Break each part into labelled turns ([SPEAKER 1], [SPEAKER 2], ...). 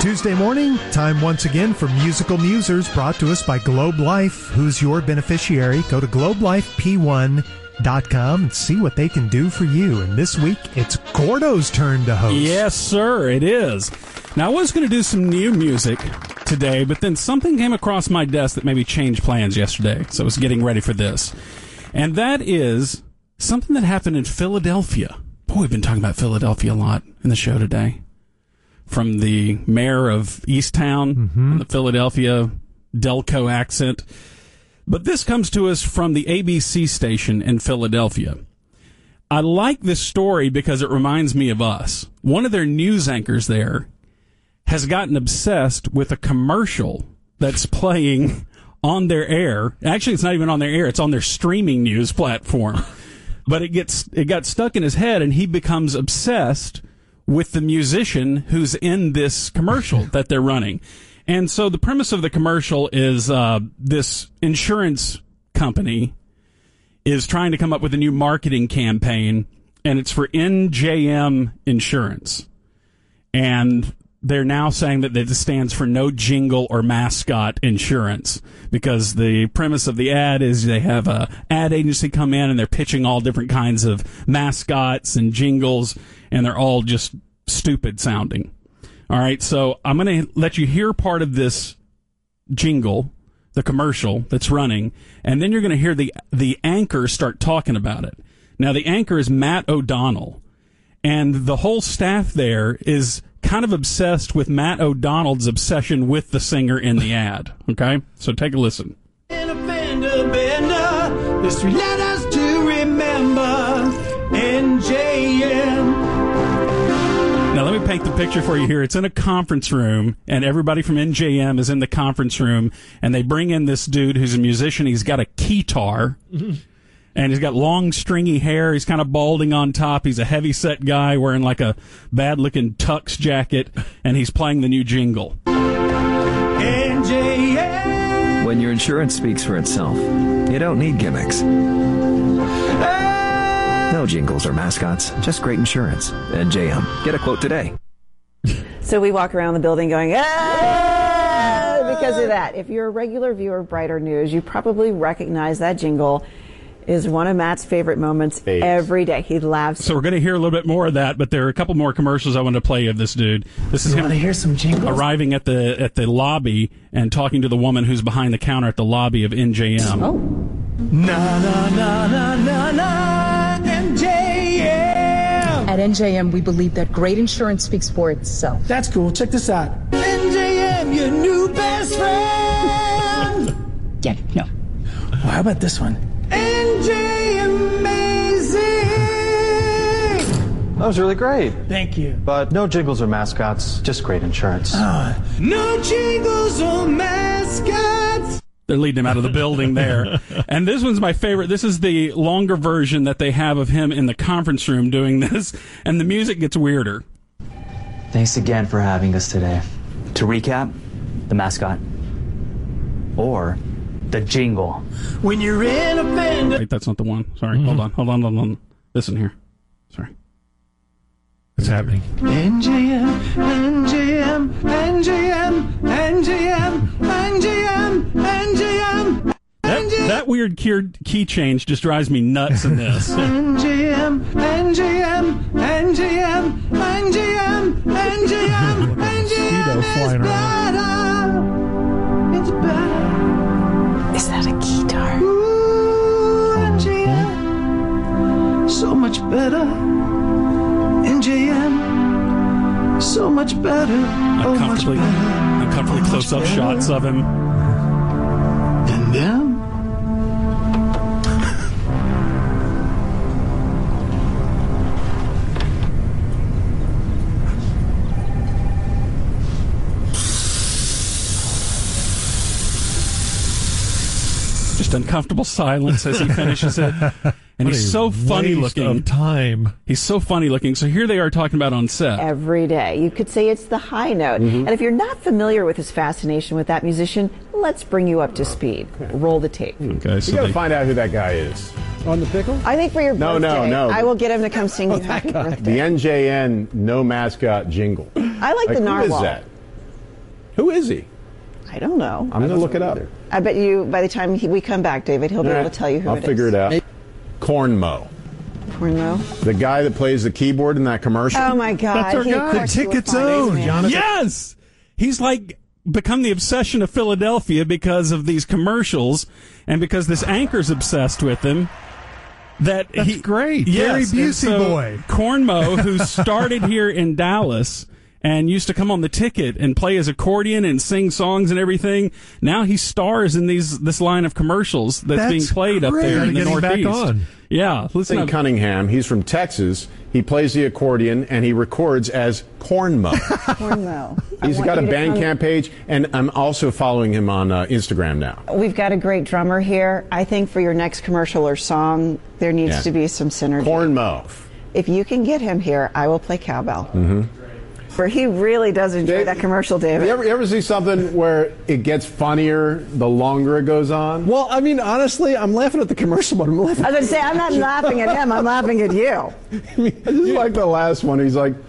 [SPEAKER 1] Tuesday morning, time once again for Musical Musers, brought to us by Globe Life. Who's your beneficiary? Go to globelifep1.com and see what they can do for you. And this week, it's Gordo's turn to host.
[SPEAKER 2] Yes, sir, it is. Now, I was going to do some new music today, but then something came across my desk that maybe changed plans yesterday, so I was getting ready for this. And that is something that happened in Philadelphia. Boy, we've been talking about Philadelphia a lot in the show today. From the mayor of Easttown, and the Philadelphia Delco accent. But this comes to us from the ABC station in Philadelphia. I like this story because it reminds me of us. One of their news anchors there has gotten obsessed with a commercial that's playing on their air. Actually, it's not even on their air. It's on their streaming news platform. But it got stuck in his head, and he becomes obsessed with the musician who's in this commercial that they're running. And so the premise of the commercial is this insurance company is trying to come up with a new marketing campaign, and it's for NJM Insurance. And they're now saying that this stands for No Jingle or Mascot Insurance, because the premise of the ad is they have a ad agency come in and they're pitching all different kinds of mascots and jingles, and they're all just stupid sounding. All right, so I'm going to let you hear part of this jingle, the commercial that's running, and then you're going to hear the anchor start talking about it. Now, the anchor is Matt O'Donnell, and the whole staff there is kind of obsessed with Matt O'Donnell's obsession with the singer in the ad. Okay? So take a listen.
[SPEAKER 3] In a fender bender, there's 3 letters to remember. NJM.
[SPEAKER 2] Now, let me paint the picture for you here. It's in a conference room, and everybody from NJM is in the conference room, and they bring in this dude who's a musician. He's got a keytar, and he's got long, stringy hair. He's kind of balding on top. He's a heavy-set guy wearing like a bad-looking tux jacket, and he's playing the new jingle.
[SPEAKER 3] NJM.
[SPEAKER 4] When your insurance speaks for itself, you don't need gimmicks. No jingles or mascots, just great insurance. NJM. Get a quote today.
[SPEAKER 5] So we walk around the building going, ah! Because of that. If you're a regular viewer of Brighter News, you probably recognize that jingle is one of Matt's favorite moments every day. He laughs.
[SPEAKER 2] So we're going to hear a little bit more of that, but there are a couple more commercials I want to play of this dude. This is him
[SPEAKER 3] Want to hear some jingles?
[SPEAKER 2] arriving at the lobby and talking to the woman who's behind the counter at the lobby of NJM.
[SPEAKER 5] Oh.
[SPEAKER 3] Na na na na na na NJM.
[SPEAKER 6] At NJM, we believe that great insurance speaks for itself.
[SPEAKER 3] That's cool. Check this out. NJM, your new best friend.
[SPEAKER 6] Yeah, no.
[SPEAKER 3] Well, how about this one? NJ Amazing.
[SPEAKER 7] That was really great.
[SPEAKER 3] Thank you.
[SPEAKER 7] But no jingles or mascots, just great insurance.
[SPEAKER 3] No jingles or mascots.
[SPEAKER 2] They're leading him out of the building there. And this one's my favorite. This is the longer version that they have of him in the conference room doing this, and the music gets weirder.
[SPEAKER 8] Thanks again for having us today. To recap, the mascot. Or the jingle.
[SPEAKER 3] When you're in a fender.
[SPEAKER 2] Wait, that's not the one. Sorry. Hold on. Listen here. Sorry.
[SPEAKER 1] What's happening?
[SPEAKER 3] NJM, NJM, NJM, NJM, NJM, NJM.
[SPEAKER 2] That weird key change just drives me nuts in this.
[SPEAKER 3] NJM, NJM, NJM, NJM, NJM,
[SPEAKER 1] Mosquito flying around.
[SPEAKER 3] It's better.
[SPEAKER 5] Is that a guitar?
[SPEAKER 3] Ooh, NJM. So much better. NJM. So much better. Oh, much better.
[SPEAKER 2] Uncomfortably close-up shots of him.
[SPEAKER 3] And them?
[SPEAKER 2] Just uncomfortable silence as he finishes it. And he's so funny looking.
[SPEAKER 1] Of time.
[SPEAKER 2] He's so funny looking. So here they are talking about on set.
[SPEAKER 5] Every day. You could say it's the high note. And if you're not familiar with his fascination with that musician, let's bring you up to speed. Roll the tape.
[SPEAKER 2] Okay, so
[SPEAKER 9] You gotta find out who that guy is.
[SPEAKER 7] On the pickle?
[SPEAKER 5] I think for your
[SPEAKER 9] No,
[SPEAKER 5] birthday,
[SPEAKER 9] no.
[SPEAKER 5] I will get him to come sing you happy
[SPEAKER 9] The
[SPEAKER 5] birthday.
[SPEAKER 9] NJN no mascot jingle.
[SPEAKER 5] I like the
[SPEAKER 9] Who
[SPEAKER 5] narwhal.
[SPEAKER 9] is that? Who is he?
[SPEAKER 5] I don't know.
[SPEAKER 9] I'm going to look it up.
[SPEAKER 5] I bet you, by the time we come back, David, he'll be able to tell you who
[SPEAKER 9] I'll
[SPEAKER 5] it is.
[SPEAKER 9] figure it out. Cornmo.
[SPEAKER 5] Cornmo?
[SPEAKER 9] The guy that plays the keyboard in that commercial?
[SPEAKER 5] Oh, my God.
[SPEAKER 1] That's our guy. The Ticket's Own.
[SPEAKER 2] Yes! He's like become the obsession of Philadelphia because of these commercials and because this anchor's obsessed with him. That's
[SPEAKER 1] great.
[SPEAKER 2] Yes,
[SPEAKER 1] Gary Busey boy.
[SPEAKER 2] Cornmo, who started here in Dallas and used to come on the Ticket and play his accordion and sing songs and everything. Now he stars in this line of commercials that's being played up there in the Northeast.
[SPEAKER 1] Back on.
[SPEAKER 2] Yeah, listen up.
[SPEAKER 9] Cunningham, he's from Texas. He plays the accordion and he records as Cornmo.
[SPEAKER 5] Cornmo.
[SPEAKER 9] He's got a Bandcamp page, and I'm also following him on Instagram now.
[SPEAKER 5] We've got a great drummer here. I think for your next commercial or song, there needs to be some synergy.
[SPEAKER 9] Cornmo.
[SPEAKER 5] If you can get him here, I will play cowbell. For he really does enjoy that commercial, David.
[SPEAKER 9] You ever see something where it gets funnier the longer it goes on?
[SPEAKER 7] Well, I mean, honestly, I'm laughing at the commercial, but I'm laughing.
[SPEAKER 5] I was going to say, I'm not laughing at him, I'm laughing at you.
[SPEAKER 9] I just like the last one. He's like,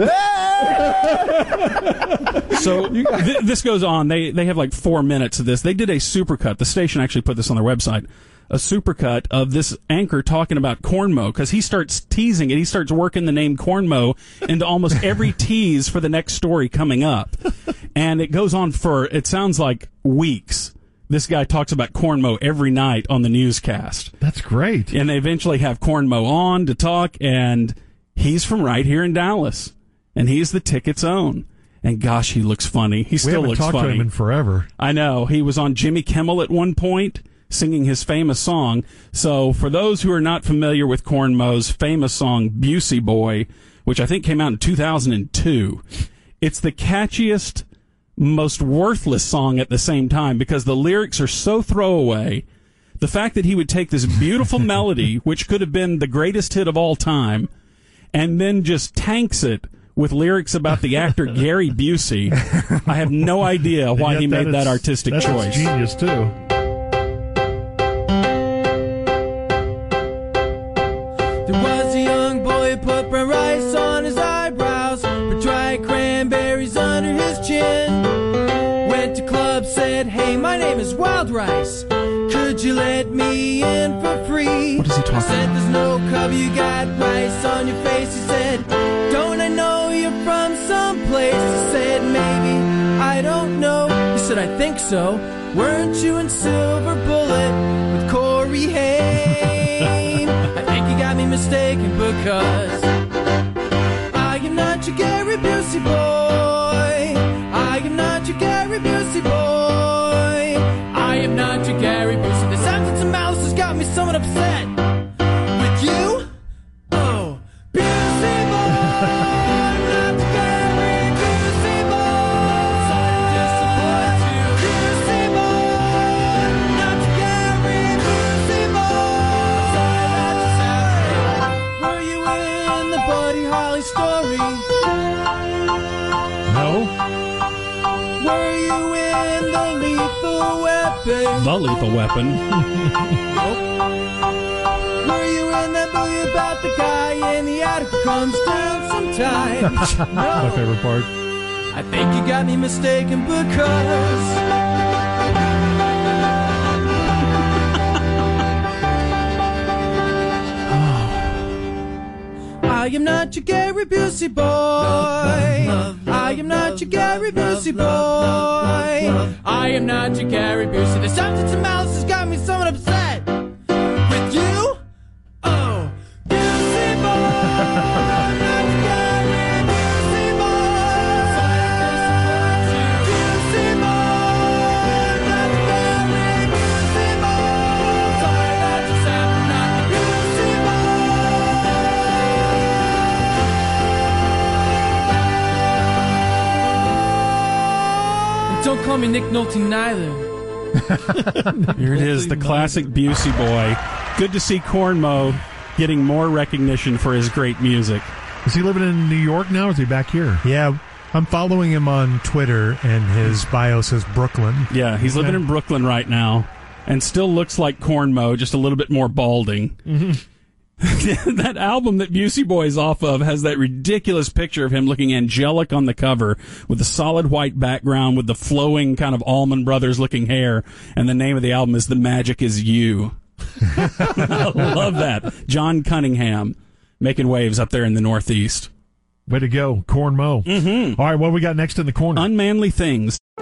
[SPEAKER 2] So this goes on. They have like 4 minutes of this. They did a supercut. The station actually put this on their website. A supercut of this anchor talking about Cornmo, because he starts teasing it. He starts working the name Cornmo into almost every tease for the next story coming up. And it goes on for, it sounds like, weeks. This guy talks about Cornmo every night on the newscast.
[SPEAKER 1] That's great.
[SPEAKER 2] And they eventually have Cornmo on to talk, and he's from right here in Dallas. And he's the Ticket's Own. And gosh, he looks funny. He still looks funny.
[SPEAKER 1] We haven't talked to him in forever.
[SPEAKER 2] I know. He was on Jimmy Kimmel at one point, singing his famous song. So for those who are not familiar with Cornmo's famous song, Busey Boy, which I think came out in 2002, it's the catchiest, most worthless song at the same time because the lyrics are so throwaway. The fact that he would take this beautiful melody, which could have been the greatest hit of all time, and then just tanks it with lyrics about the actor Gary Busey, I have no idea why he made that artistic choice.
[SPEAKER 1] That's genius, too.
[SPEAKER 3] There was a young boy who put brown rice on his eyebrows, put dried cranberries under his chin. Went to club, said, "Hey, my name is Wild Rice. Could you let me in for free?"
[SPEAKER 2] What is he talking
[SPEAKER 3] I said,
[SPEAKER 2] about?
[SPEAKER 3] "There's no cover, you got rice on your face." He said, "Don't I know you're from someplace?" I said, "Maybe, I don't know." He said, "I think so. Weren't you in Silver Bullet with Corey Haim?" I think you got me mistaken because I am not your Gary Busey boy. I am not your Gary Busey boy. I am not your Gary Busey. The absence of malice has got me somewhat upset with you. Oh, Busey boy. I'm not your Gary Busey boy. Sorry to disappoint you, Busey boy. Not your Gary Busey boy. Sorry that just happened. Were you in the Buddy Holly story?
[SPEAKER 1] No.
[SPEAKER 3] Were you in the Lethal Weapon?
[SPEAKER 2] The Lethal Weapon.
[SPEAKER 3] Nope. Were you in that movie about the guy in the attic who comes down sometimes?
[SPEAKER 1] My
[SPEAKER 3] No.
[SPEAKER 1] favorite part.
[SPEAKER 3] I think you got me mistaken because I am not your Gary Busey boy. I am not your Gary Busey boy. I am not your Gary Busey. The substance of malice has got me somewhat upset with you. Oh, Busey boy. I'm not your Gary Busey boy. Sorry to disappoint you, Busey boy. I'm not your Gary Busey boy. Sorry that just happened, not your Busey boy. And don't call me Nick Nolte neither.
[SPEAKER 2] Here it is, the classic Busey Boy. Good to see Cornmo getting more recognition for his great music.
[SPEAKER 1] Is he living in New York now, or is he back here? Yeah, I'm following him on Twitter, and his bio says Brooklyn.
[SPEAKER 2] Yeah, he's living in Brooklyn right now, and still looks like Cornmo, just a little bit more balding.
[SPEAKER 1] Mm-hmm.
[SPEAKER 2] That album that Busey Boy's off of has that ridiculous picture of him looking angelic on the cover with the solid white background with the flowing kind of Allman Brothers looking hair, and the name of the album is The Magic Is You. I love that. John Cunningham making waves up there in the Northeast.
[SPEAKER 1] Way to go, Corn Mo.
[SPEAKER 2] Mm-hmm.
[SPEAKER 1] All right, what we got next in the corner?
[SPEAKER 2] Unmanly Things.